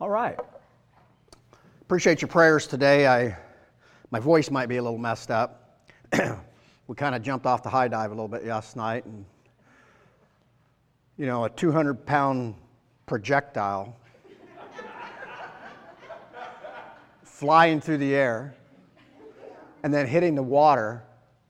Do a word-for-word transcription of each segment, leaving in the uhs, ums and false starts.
All right. Appreciate your prayers today. I, my voice might be a little messed up. We kind of jumped off the high dive a little bit last night, and you know, a two hundred pound projectile flying through the air and then hitting the water.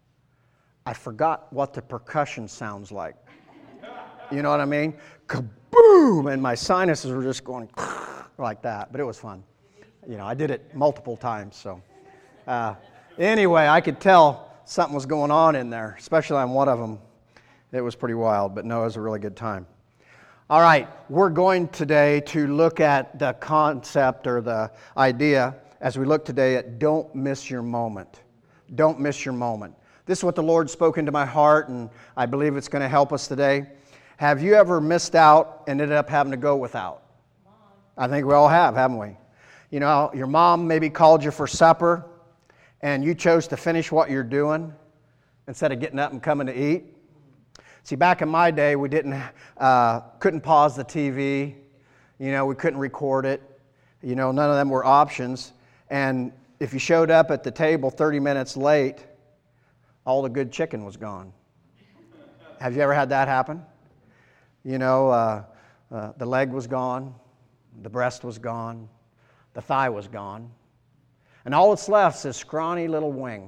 I forgot what the percussion sounds like. You know what I mean? Kaboom! And my sinuses were just going like that, but it was fun. You know, I did it multiple times, so. Uh, anyway, I could tell something was going on in there, especially on one of them. It was pretty wild, but no, it was a really good time. All right, we're going today to look at the concept or the idea as we look today at don't miss your moment. Don't miss your moment. This is what the Lord spoke into my heart, and I believe it's going to help us today. Have you ever missed out and ended up having to go without? I think we all have, haven't we? You know, your mom maybe called you for supper, and you chose to finish what you're doing instead of getting up and coming to eat. See, back in my day, we didn't, uh, couldn't pause the T V. You know, we couldn't record it. You know, none of them were options. And if you showed up at the table thirty minutes late, all the good chicken was gone. Have you ever had that happen? You know, uh, uh, the leg was gone, the breast was gone, the thigh was gone, and all that's left is this scrawny little wing.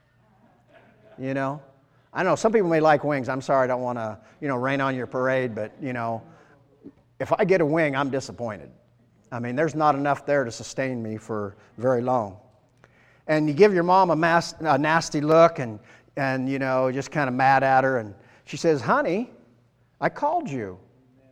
You know, I know some people may like wings. I'm sorry, I don't want to, you know, rain on your parade, but you know, if I get a wing, I'm disappointed. I mean, there's not enough there to sustain me for very long. And you give your mom a, mas- a nasty look, and and you know, just kind of mad at her, and she says, "Honey, I called you."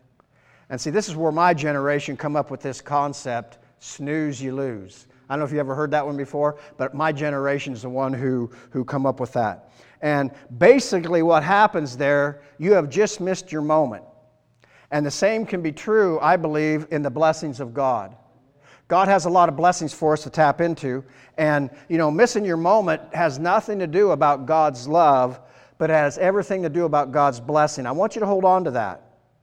And see, this is where my generation come up with this concept, snooze, you lose. I don't know if you ever heard that one before, but my generation is the one who, who come up with that. And basically what happens there, you have just missed your moment. And the same can be true, I believe, in the blessings of God. God has a lot of blessings for us to tap into. And, you know, missing your moment has nothing to do about God's love, but it has everything to do about God's blessing. I want you to hold on to that.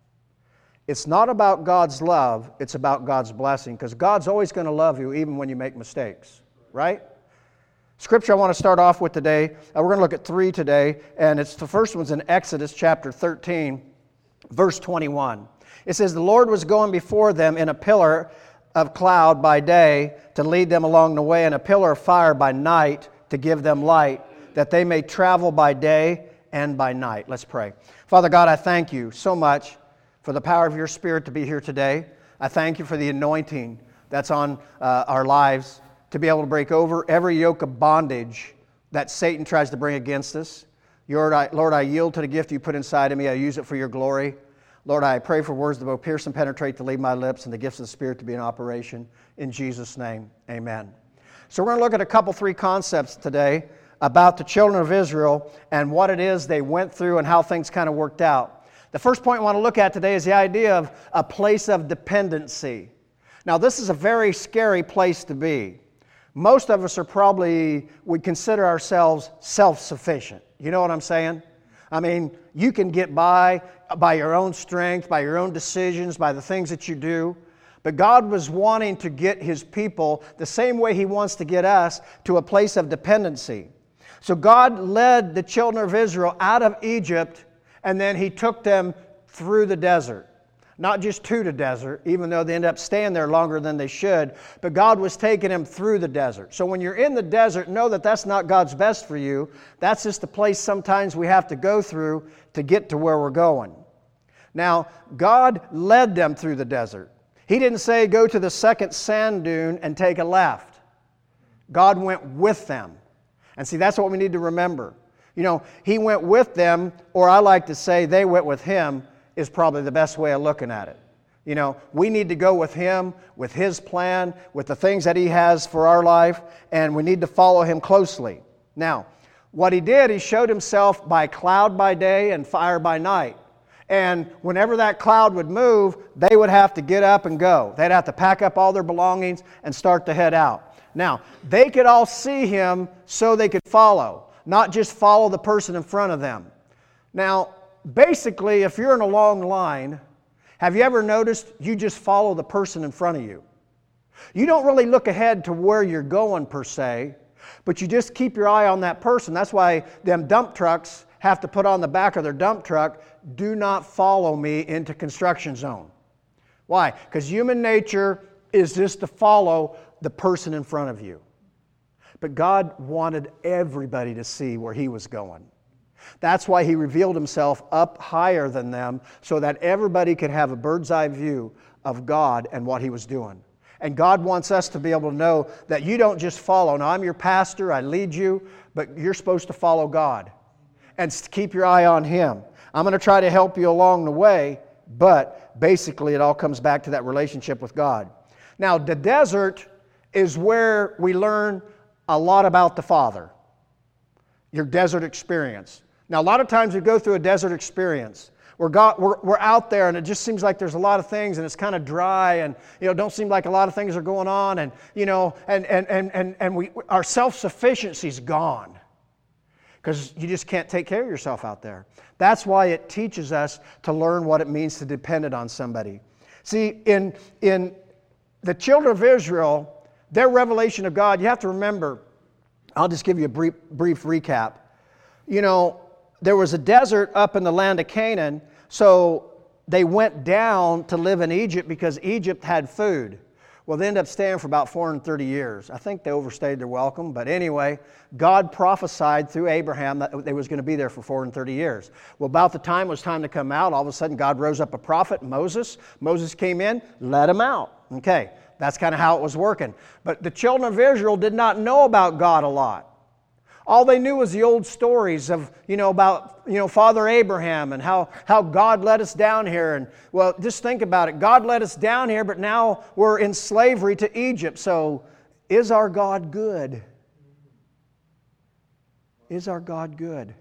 It's not about God's love, it's about God's blessing, because God's always going to love you even when you make mistakes, right? Scripture I want to start off with today, uh, we're going to look at three today, and it's the first one's in Exodus chapter thirteen, verse twenty-one. It says, "The Lord was going before them in a pillar of cloud by day to lead them along the way, and a pillar of fire by night to give them light, that they may travel by day and by night." Let's pray. Father God, I thank you so much for the power of your Spirit to be here today. I thank you for the anointing that's on uh, our lives to be able to break over every yoke of bondage that Satan tries to bring against us. Lord I, Lord, I yield to the gift you put inside of me. I use it for your glory. Lord, I pray for words that both pierce and penetrate to leave my lips, and the gifts of the Spirit to be in operation. In Jesus' name, amen. So we're going to look at a couple, three concepts today about the children of Israel and what it is they went through and how things kind of worked out. The first point I want to look at today is the idea of a place of dependency. Now, this is a very scary place to be. Most of us are probably, would consider ourselves self-sufficient. You know what I'm saying? I mean, you can get by by your own strength, by your own decisions, by the things that you do. But God was wanting to get His people the same way He wants to get us to a place of dependency. So God led the children of Israel out of Egypt, and then He took them through the desert. Not just to the desert, even though they ended up staying there longer than they should, but God was taking them through the desert. So when you're in the desert, know that that's not God's best for you. That's just a place sometimes we have to go through to get to where we're going. Now, God led them through the desert. He didn't say go to the second sand dune and take a left. God went with them. And see, that's what we need to remember. You know, He went with them, or I like to say they went with Him, is probably the best way of looking at it. You know, we need to go with Him, with His plan, with the things that He has for our life, and we need to follow Him closely. Now, what He did, He showed Himself by cloud by day and fire by night. And whenever that cloud would move, they would have to get up and go. They'd have to pack up all their belongings and start to head out. Now, they could all see Him so they could follow, not just follow the person in front of them. Now, basically, if you're in a long line, have you ever noticed you just follow the person in front of you? You don't really look ahead to where you're going per se, but you just keep your eye on that person. That's why them dump trucks have to put on the back of their dump truck, "Do not follow me into construction zone." Why? Because human nature is just to follow the person in front of you. But God wanted everybody to see where He was going. That's why He revealed Himself up higher than them, so that everybody could have a bird's eye view of God and what He was doing. And God wants us to be able to know that you don't just follow. Now, I'm your pastor, I lead you, but you're supposed to follow God and keep your eye on Him. I'm going to try to help you along the way, but basically it all comes back to that relationship with God. Now, the desert is where we learn a lot about the Father, your desert experience. Now, a lot of times we go through a desert experience. We're, got, we're, we're out there and it just seems like there's a lot of things and it's kind of dry and, you know, don't seem like a lot of things are going on and, you know, and, and, and, and, and we, our self-sufficiency's gone because you just can't take care of yourself out there. That's why it teaches us to learn what it means to depend on somebody. See, in, in the children of Israel, their revelation of God, you have to remember, I'll just give you a brief, brief recap. You know, there was a desert up in the land of Canaan, so they went down to live in Egypt because Egypt had food. Well, they ended up staying for about four hundred thirty years. I think they overstayed their welcome, but anyway, God prophesied through Abraham that they was going to be there for four hundred thirty years. Well, about the time it was time to come out, all of a sudden God rose up a prophet, Moses. Moses came in, let him out. Okay, that's kind of how it was working. But the children of Israel did not know about God a lot. All they knew was the old stories of, you know, about, you know, Father Abraham and how, how God led us down here. And, well, just think about it. God led us down here, but now we're in slavery to Egypt. So, is our God good? Is our God good?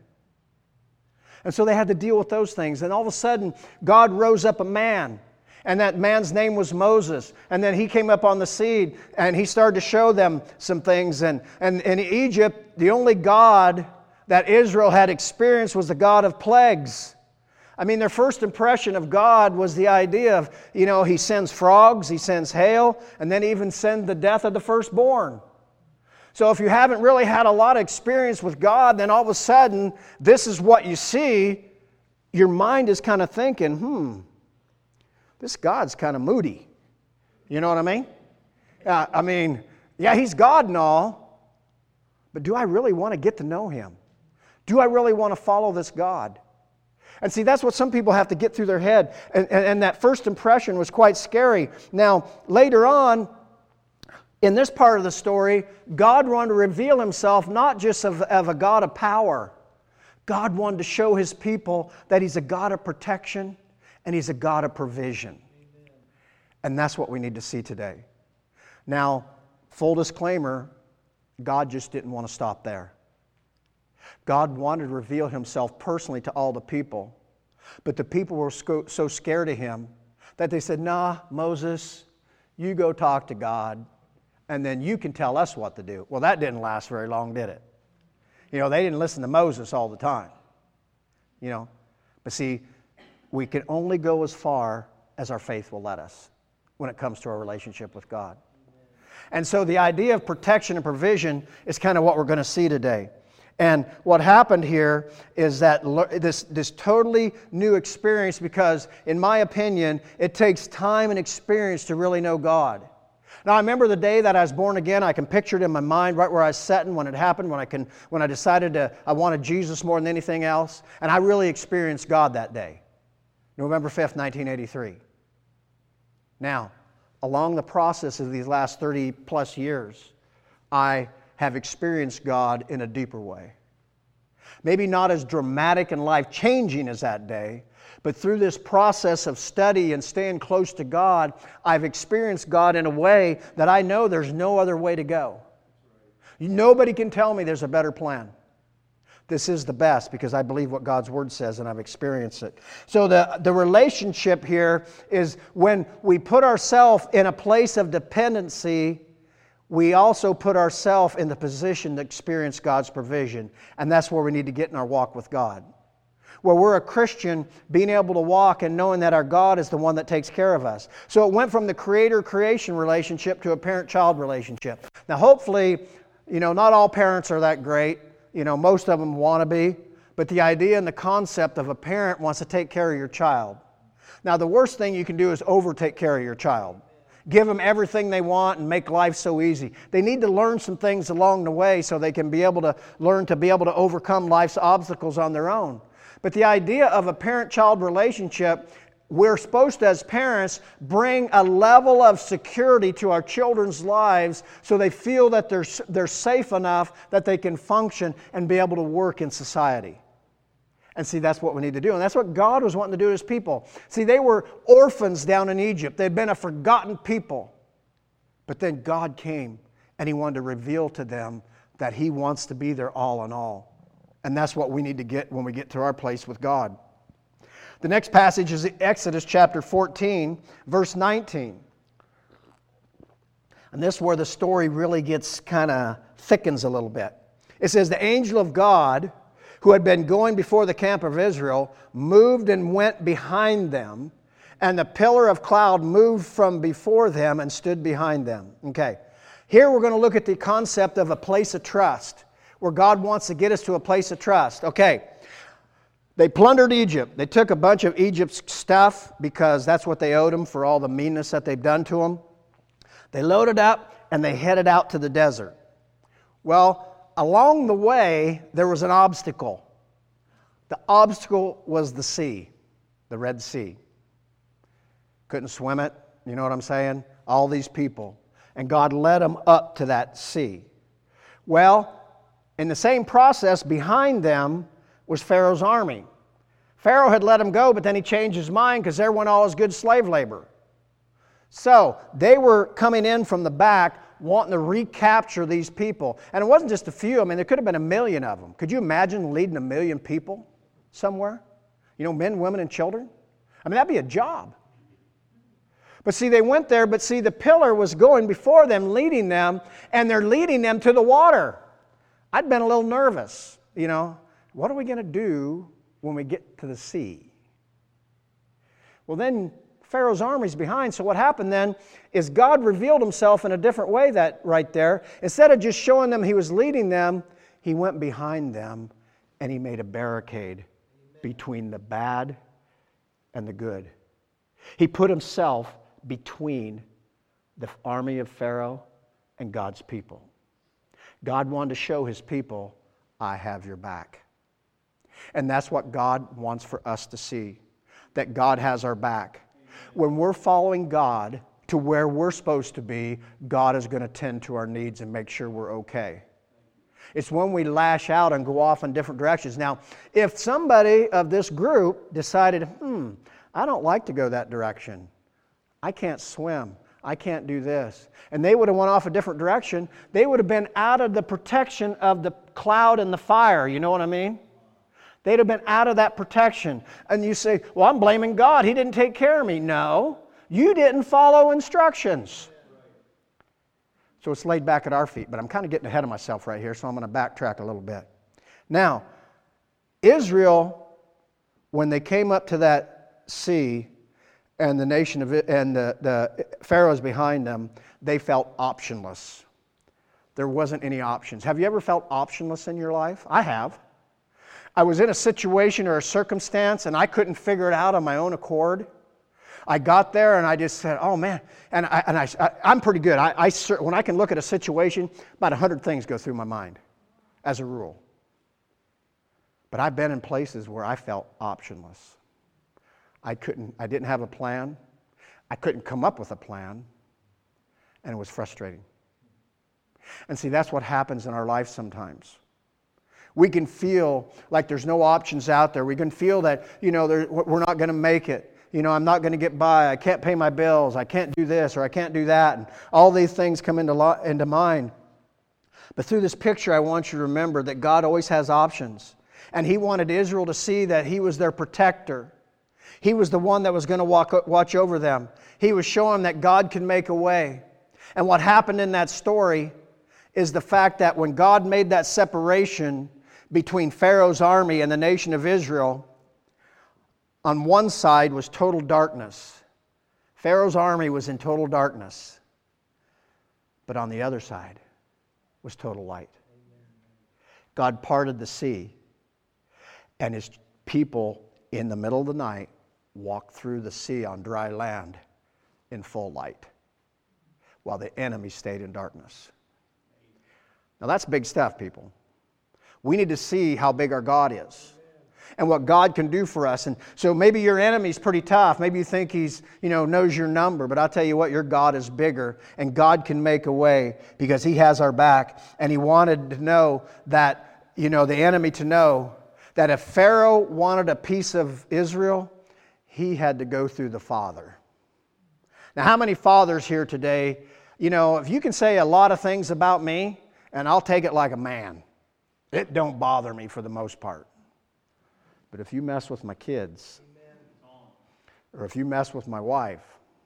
And so they had to deal with those things. And all of a sudden, God rose up a man. And that man's name was Moses. And then he came up on the scene and he started to show them some things. And, and in Egypt, the only God that Israel had experienced was the God of plagues. I mean, their first impression of God was the idea of, you know, He sends frogs, He sends hail, and then even sends the death of the firstborn. So if you haven't really had a lot of experience with God, then all of a sudden, this is what you see. Your mind is kind of thinking, hmm, this God's kind of moody. You know what I mean? Uh, I mean, yeah, He's God and all, but do I really want to get to know Him? Do I really want to follow this God? And see, that's what some people have to get through their head. And, and, and that first impression was quite scary. Now, later on, in this part of the story, God wanted to reveal Himself not just of, of a God of power. God wanted to show His people that He's a God of protection, and He's a God of provision. Amen. And that's what we need to see today. Now, full disclaimer, God just didn't want to stop there. God wanted to reveal Himself personally to all the people. But the people were so scared of Him that they said, nah, Moses, you go talk to God, and then you can tell us what to do. Well, that didn't last very long, did it? You know, they didn't listen to Moses all the time. You know, but see, we can only go as far as our faith will let us when it comes to our relationship with God. And so the idea of protection and provision is kind of what we're going to see today. And what happened here is that this, this totally new experience, because in my opinion, it takes time and experience to really know God. Now, I remember the day that I was born again. I can picture it in my mind right where I was sitting when it happened, when I can, when I decided to, I wanted Jesus more than anything else. And I really experienced God that day. November fifth, nineteen eighty-three. Now, along the process of these last thirty plus years, I have experienced God in a deeper way. Maybe not as dramatic and life-changing as that day, but through this process of study and staying close to God, I've experienced God in a way that I know there's no other way to go. Nobody can tell me there's a better plan. This is the best because I believe what God's Word says and I've experienced it. So the, the relationship here is when we put ourselves in a place of dependency, we also put ourselves in the position to experience God's provision. And that's where we need to get in our walk with God. where we're a Christian being able to walk and knowing that our God is the one that takes care of us. So it went from the creator-creation relationship to a parent-child relationship. Now hopefully, you know, not all parents are that great. You know, most of them want to be. But the idea and the concept of a parent wants to take care of your child. Now the worst thing you can do is over take care of your child. Give them everything they want and make life so easy. They need to learn some things along the way so they can be able to learn to be able to overcome life's obstacles on their own. But the idea of a parent-child relationship, we're supposed to, as parents, bring a level of security to our children's lives so they feel that they're, they're safe enough that they can function and be able to work in society. And see, that's what we need to do. And that's what God was wanting to do to His people. See, they were orphans down in Egypt. They'd been a forgotten people. But then God came and He wanted to reveal to them that He wants to be their all in all. And that's what we need to get when we get to our place with God. The next passage is Exodus chapter fourteen, verse nineteen. And this is where the story really gets kind of thickens a little bit. It says, the angel of God, who had been going before the camp of Israel, moved and went behind them, and the pillar of cloud moved from before them and stood behind them. Okay, here we're going to look at the concept of a place of trust, where God wants to get us to a place of trust. Okay, they plundered Egypt. They took a bunch of Egypt's stuff because that's what they owed them for all the meanness that they've done to them. They loaded up and they headed out to the desert. Well, along the way, there was an obstacle. The obstacle was the sea, the Red Sea. Couldn't swim it, you know what I'm saying? All these people. And God led them up to that sea. Well, in the same process, behind them was Pharaoh's army. Pharaoh had let them go, but then he changed his mind because there went all his good slave labor. So, they were coming in from the back wanting to recapture these people. And it wasn't just a few. I mean, there could have been a million of them. Could you imagine leading a million people somewhere? You know, men, women, and children? I mean, that'd be a job. But see, they went there, but see, the pillar was going before them, leading them, and they're leading them to the water. I'd been a little nervous, you know. What are we going to do when we get to the sea? Well, then Pharaoh's army's behind. So what happened then is God revealed Himself in a different way that right there. Instead of just showing them He was leading them, He went behind them and He made a barricade between the bad and the good. He put Himself between the army of Pharaoh and God's people. God wanted to show His people, I have your back. And that's what God wants for us to see, that God has our back. When we're following God to where we're supposed to be, God is going to tend to our needs and make sure we're okay. It's when we lash out and go off in different directions. Now, if somebody of this group decided, hmm, I don't like to go that direction. I can't swim. I can't do this. And they would have went off a different direction. They would have been out of the protection of the cloud and the fire. You know what I mean? They'd have been out of that protection. And you say, well, I'm blaming God. He didn't take care of me. No, you didn't follow instructions. So it's laid back at our feet. But I'm kind of getting ahead of myself right here, so I'm going to backtrack a little bit. Now, Israel, when they came up to that sea, and the nation of it, and the, the Pharaohs behind them, they felt optionless. There wasn't any options. Have you ever felt optionless in your life? I have. I was in a situation or a circumstance and I couldn't figure it out on my own accord. I got there and I just said, oh man, and, I, and I, I, I'm pretty good. I, I, when I can look at a situation, about a hundred things go through my mind, as a rule. But I've been in places where I felt optionless. I couldn't, I didn't have a plan. I couldn't come up with a plan. And it was frustrating. And see, that's what happens in our life sometimes. We can feel like there's no options out there. We can feel that, you know, there, we're not going to make it. You know, I'm not going to get by. I can't pay my bills. I can't do this or I can't do that. And all these things come into, lo- into mind. But through this picture, I want you to remember that God always has options. And He wanted Israel to see that He was their protector. He was the one that was going to walk, watch over them. He was showing that God can make a way. And what happened in that story is the fact that when God made that separation between Pharaoh's army and the nation of Israel, On one side was total darkness. Pharaoh's army was in total darkness. But on the other side was total light. God parted the sea, and His people in the middle of the night walked through the sea on dry land in full light, while the enemy stayed in darkness. Now that's big stuff, people. We need to see how big our God is and what God can do for us. And so maybe your enemy's pretty tough. Maybe you think he's, you know, knows your number. But I'll tell you what, your God is bigger, and God can make a way because He has our back. And He wanted to know that, you know, the enemy to know that if Pharaoh wanted a piece of Israel, he had to go through the Father. Now, how many fathers here today, you know, if you can say a lot of things about me, and I'll take it like a man. It don't bother me for the most part. But if you mess with my kids, or if you mess with my wife,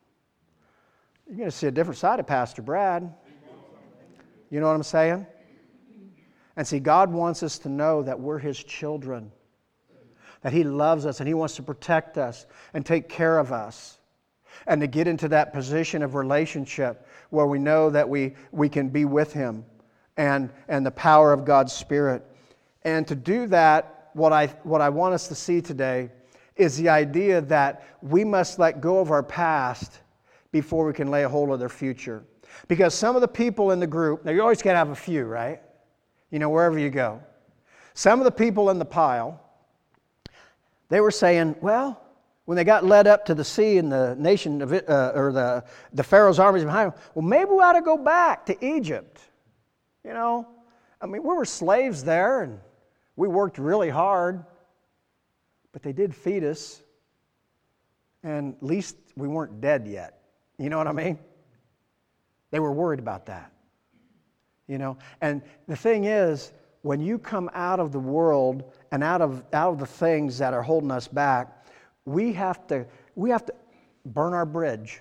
you're going to see a different side of Pastor Brad. You know what I'm saying? And see, God wants us to know that we're His children, that He loves us and He wants to protect us and take care of us, and to get into that position of relationship where we know that we, we can be with Him and, and the power of God's Spirit. And to do that, what I, what I want us to see today is the idea that we must let go of our past before we can lay a hold of their future. Because some of the people in the group, now you always got to have a few, right? You know, wherever you go. Some of the people in the pile, they were saying, well, when they got led up to the sea and the nation of it, uh, or the, the Pharaoh's armies behind them, well, maybe we ought to go back to Egypt. You know, I mean, we were slaves there and we worked really hard, but they did feed us, and at least we weren't dead yet. You know what I mean? They were worried about that. You know, and the thing is, when you come out of the world and out of out of the things that are holding us back, we have to we have to burn our bridge.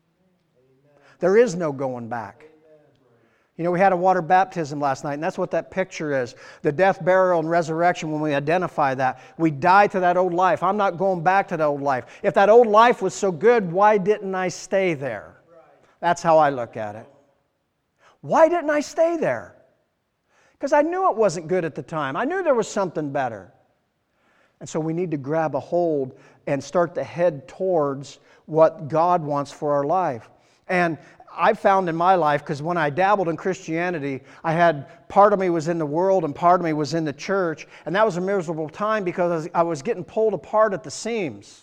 There is no going back. You know, we had a water baptism last night, and that's what that picture is. The death, burial, and resurrection, when we identify that, we die to that old life. I'm not going back to the old life. If that old life was so good, why didn't I stay there? That's how I look at it. Why didn't I stay there? Because I knew it wasn't good at the time. I knew there was something better. And so we need to grab a hold and start to head towards what God wants for our life. And I found in my life, because when I dabbled in Christianity, I had part of me was in the world and part of me was in the church. And that was a miserable time because I was getting pulled apart at the seams.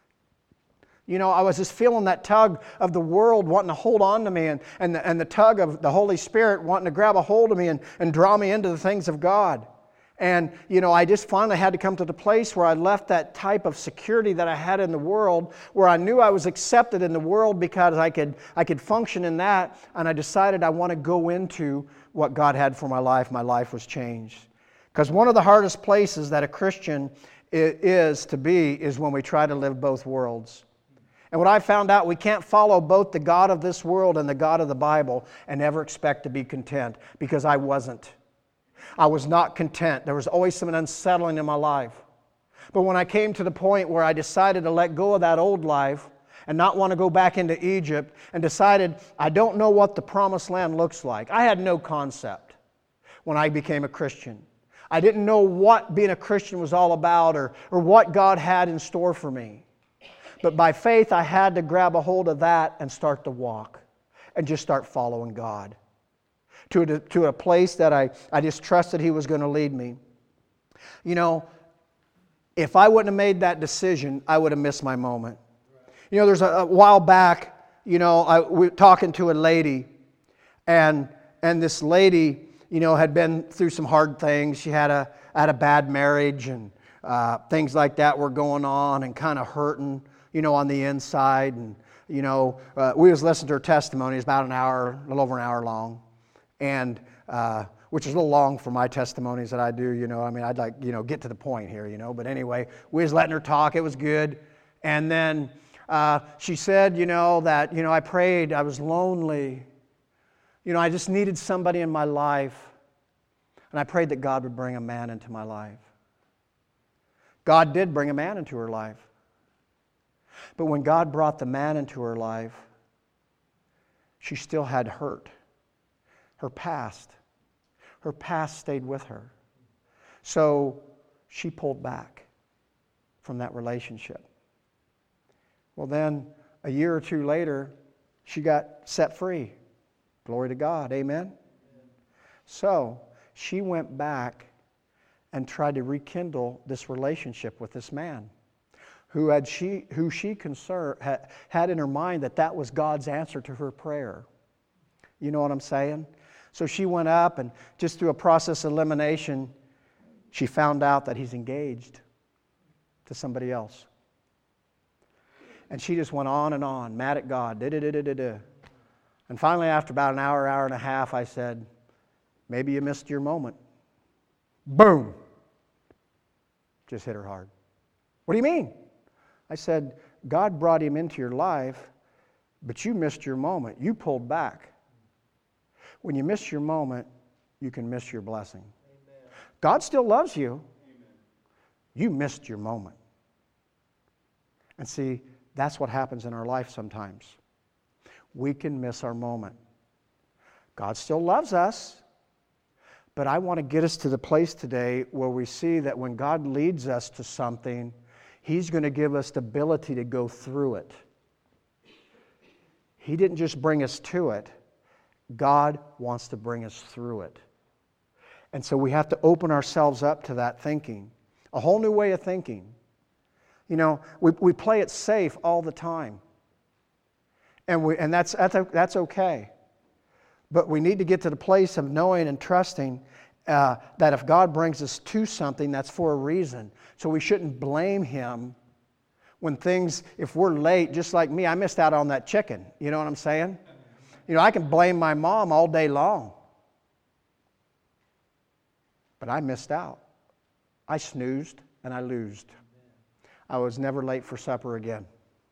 You know, I was just feeling that tug of the world wanting to hold on to me, and, and, the, and the tug of the Holy Spirit wanting to grab a hold of me and, and draw me into the things of God. And, you know, I just finally had to come to the place where I left that type of security that I had in the world, where I knew I was accepted in the world because I could, I could function in that, and I decided I want to go into what God had for my life. My life was changed. Because one of the hardest places that a Christian is to be is when we try to live both worlds. And what I found out, we can't follow both the God of this world and the God of the Bible and ever expect to be content, because I wasn't. I was not content. There was always something unsettling in my life. But when I came to the point where I decided to let go of that old life and not want to go back into Egypt, and decided I don't know what the promised land looks like. I had no concept when I became a Christian. I didn't know what being a Christian was all about, or, or what God had in store for me. But by faith, I had to grab a hold of that and start to walk and just start following God to a, to a place that I, I just trusted He was going to lead me. You know, if I wouldn't have made that decision, I would have missed my moment. You know, there's a, a while back, you know, I we were talking to a lady, and and this lady, you know, had been through some hard things. She had a had a bad marriage, and uh, things like that were going on, and kind of hurting, you know, on the inside. And, you know, uh, we was listening to her testimony. It's about an hour, a little over an hour long. And, uh, which is a little long for my testimonies that I do, you know. I mean, I'd like, you know, get to the point here, you know. But anyway, we was letting her talk. It was good. And then uh, she said, you know, that, you know, I prayed. I was lonely. You know, I just needed somebody in my life. And I prayed that God would bring a man into my life. God did bring a man into her life. But when God brought the man into her life, she still had hurt. Her past. Her past stayed with her. So she pulled back from that relationship. Well, then, a year or two later, she got set free. Glory to God. Amen? So, she went back and tried to rekindle this relationship with this man who had she who she concern, had, had in her mind that that was God's answer to her prayer. You know what I'm saying? So she went up, and just through a process of elimination, she found out that he's engaged to somebody else. And she just went on and on, mad at God. Da-da-da-da-da-da. And finally, after about an hour, hour and a half, I said, maybe you missed your moment. Boom! Just hit her hard. What do you mean? I said, God brought him into your life, but you missed your moment. You pulled back. When you miss your moment, you can miss your blessing. Amen. God still loves you. Amen. You missed your moment. And see, that's what happens in our life sometimes. We can miss our moment. God still loves us, but I want to get us to the place today where we see that when God leads us to something, He's going to give us the ability to go through it. He didn't just bring us to it. God wants to bring us through it. And so we have to open ourselves up to that thinking. A whole new way of thinking. You know, we, we play it safe all the time. And we and that's, that's that's okay. But we need to get to the place of knowing and trusting uh, that if God brings us to something, that's for a reason. So we shouldn't blame Him when things, if we're late, just like me, I missed out on that chicken. You know what I'm saying? You know, I can blame my mom all day long. But I missed out. I snoozed and I losed. I was never late for supper again.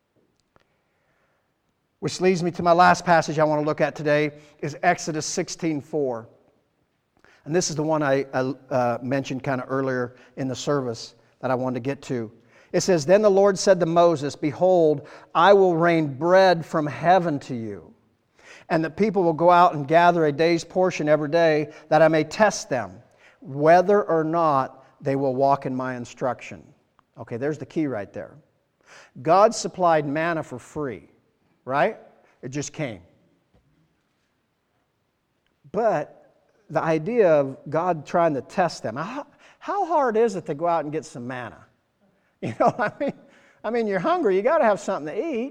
Which leads me to my last passage I want to look at today is Exodus sixteen four. And this is the one I uh, mentioned kind of earlier in the service that I wanted to get to. It says, "Then the Lord said to Moses, Behold, I will rain bread from heaven to you, and the people will go out and gather a day's portion every day, that I may test them, whether or not they will walk in my instruction." Okay, there's the key right there. God supplied manna for free, right? It just came. But the idea of God trying to test them, how, how hard is it to go out and get some manna? You know what I mean? I mean, you're hungry, you got to have something to eat.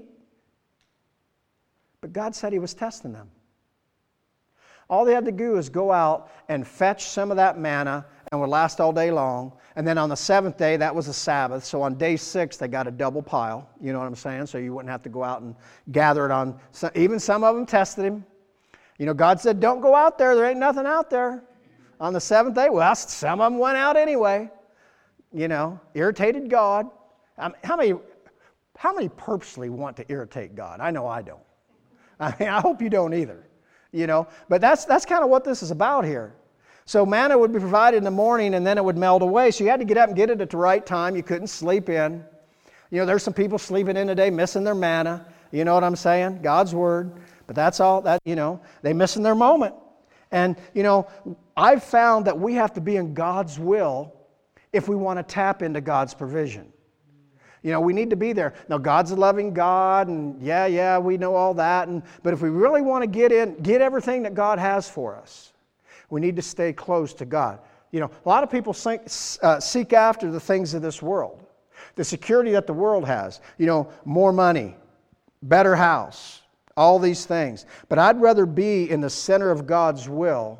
But God said He was testing them. All they had to do is go out and fetch some of that manna, and would last all day long. And then on the seventh day, that was a Sabbath. So on day six, they got a double pile. You know what I'm saying? So you wouldn't have to go out and gather it on. Even some of them tested Him. You know, God said, don't go out there. There ain't nothing out there. On the seventh day, well, some of them went out anyway. You know, irritated God. Um, how many, how many purposely want to irritate God? I know I don't. I mean, I hope you don't either. You know, but that's that's kind of what this is about here. So manna would be provided in the morning, and then it would melt away. So you had to get up and get it at the right time. You couldn't sleep in. You know, there's some people sleeping in today, missing their manna. You know what I'm saying? God's Word. But that's all that, you know, they missing their moment. And, you know, I've found that we have to be in God's will if we want to tap into God's provision. You know, we need to be there. Now, God's a loving God, and yeah, yeah, we know all that. And but if we really want to get in, get everything that God has for us, we need to stay close to God. You know, a lot of people think, uh, seek after the things of this world, the security that the world has. You know, more money, better house, all these things. But I'd rather be in the center of God's will,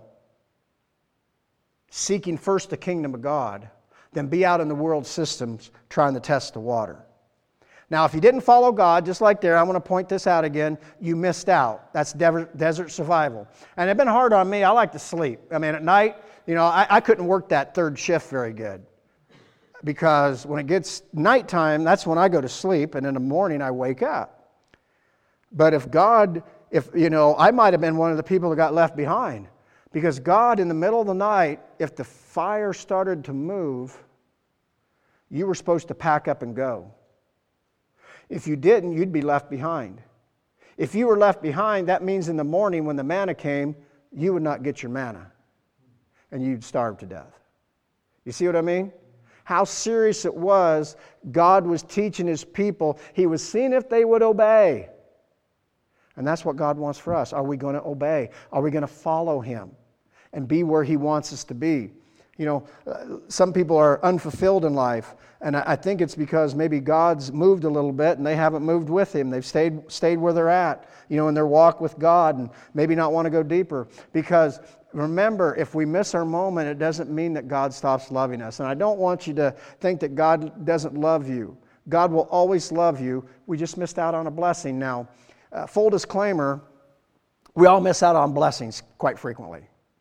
seeking first the kingdom of God, than be out in the world systems trying to test the water. Now, if you didn't follow God, just like there, I want to point this out again, you missed out. That's desert survival. And it's been hard on me. I like to sleep. I mean, at night, you know, I, I couldn't work that third shift very good. Because when it gets nighttime, that's when I go to sleep, and in the morning I wake up. But if God, if, you know, I might have been one of the people that got left behind. Because God, in the middle of the night, if the fire started to move, you were supposed to pack up and go. If you didn't, you'd be left behind. If you were left behind, that means in the morning when the manna came, you would not get your manna. And you'd starve to death. You see what I mean? How serious it was. God was teaching His people. He was seeing if they would obey. And that's what God wants for us. Are we going to obey? Are we going to follow Him and be where He wants us to be? You know, uh, some people are unfulfilled in life, and I, I think it's because maybe God's moved a little bit and they haven't moved with Him. They've stayed stayed where they're at, you know, in their walk with God, and maybe not want to go deeper. Because remember, if we miss our moment, it doesn't mean that God stops loving us. And I don't want you to think that God doesn't love you. God will always love you. We just missed out on a blessing. Now, uh, full disclaimer, we all miss out on blessings quite frequently.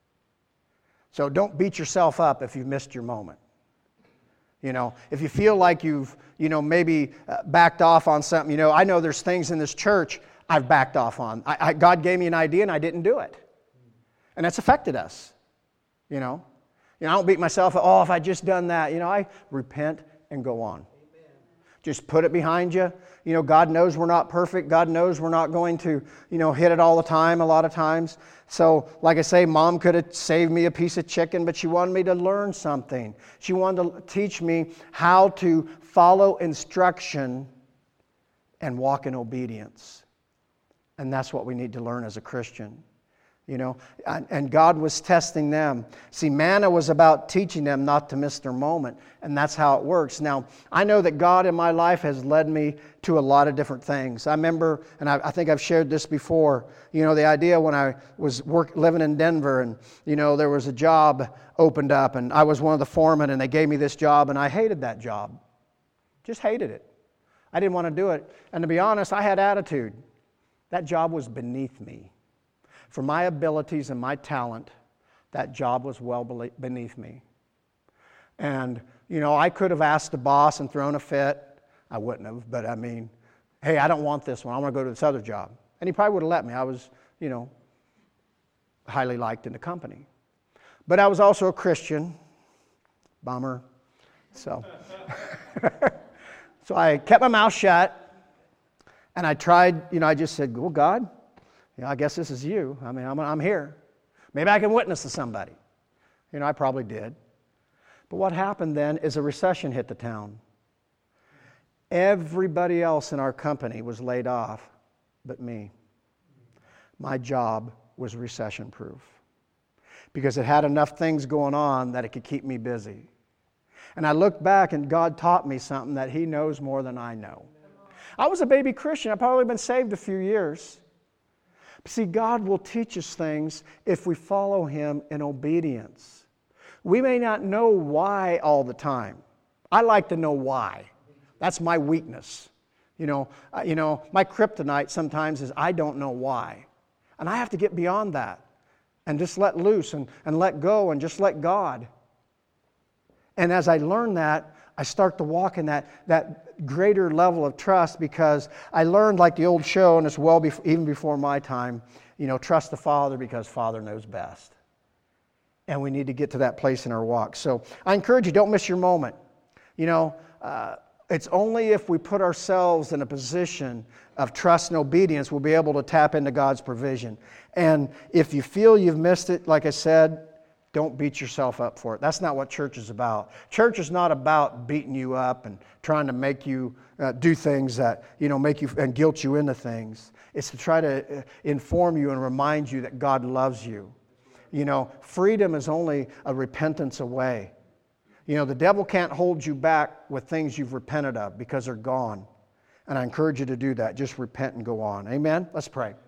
So don't beat yourself up if you've missed your moment. You know, if you feel like you've, you know, maybe uh, backed off on something, you know, I know there's things in this church I've backed off on. I, I, God gave me an idea and I didn't do it. And that's affected us, you know. You know, I don't beat myself up, oh, if I just done that. You know, I repent and go on. Amen. Just put it behind you. You know, God knows we're not perfect. God knows we're not going to, you know, hit it all the time a lot of times. So, like I say, Mom could have saved me a piece of chicken, but she wanted me to learn something. She wanted to teach me how to follow instruction and walk in obedience. And that's what we need to learn as a Christian. You know, and God was testing them. See, manna was about teaching them not to miss their moment, and that's how it works. Now, I know that God in my life has led me to a lot of different things. I remember, and I, I think I've shared this before, you know, the idea when I was work, living in Denver, and, you know, there was a job opened up, and I was one of the foremen, and they gave me this job, and I hated that job. Just hated it. I didn't want to do it. And to be honest, I had attitude. That job was beneath me. For my abilities and my talent, that job was well beneath me. And, you know, I could have asked the boss and thrown a fit. I wouldn't have, but I mean, hey, I don't want this one. I want to go to this other job. And he probably would have let me. I was, you know, highly liked in the company. But I was also a Christian. Bummer. So, so I kept my mouth shut. And I tried, you know, I just said, well, God, yeah, I guess this is you. I mean, I'm, I'm here. Maybe I can witness to somebody. You know, I probably did. But what happened then is a recession hit the town. Everybody else in our company was laid off but me. My job was recession-proof because it had enough things going on that it could keep me busy. And I look back and God taught me something that He knows more than I know. I was a baby Christian. I've probably been saved a few years. See, God will teach us things if we follow Him in obedience. We may not know why all the time. I like to know why. That's my weakness. You know, uh, you know, my kryptonite sometimes is I don't know why. And I have to get beyond that and just let loose and, and let go and just let God. And as I learn that, I start to walk in that, that greater level of trust because I learned, like the old show, and it's well before, even before my time, you know, trust the Father because Father knows best. And we need to get to that place in our walk. So I encourage you, don't miss your moment. You know, uh, it's only if we put ourselves in a position of trust and obedience we'll be able to tap into God's provision. And if you feel you've missed it, like I said, don't beat yourself up for it. That's not what church is about. Church is not about beating you up and trying to make you uh, do things that, you know, make you and guilt you into things. It's to try to uh, inform you and remind you that God loves you. You know, freedom is only a repentance away. You know, the devil can't hold you back with things you've repented of because they're gone. And I encourage you to do that. Just repent and go on. Amen? Let's pray.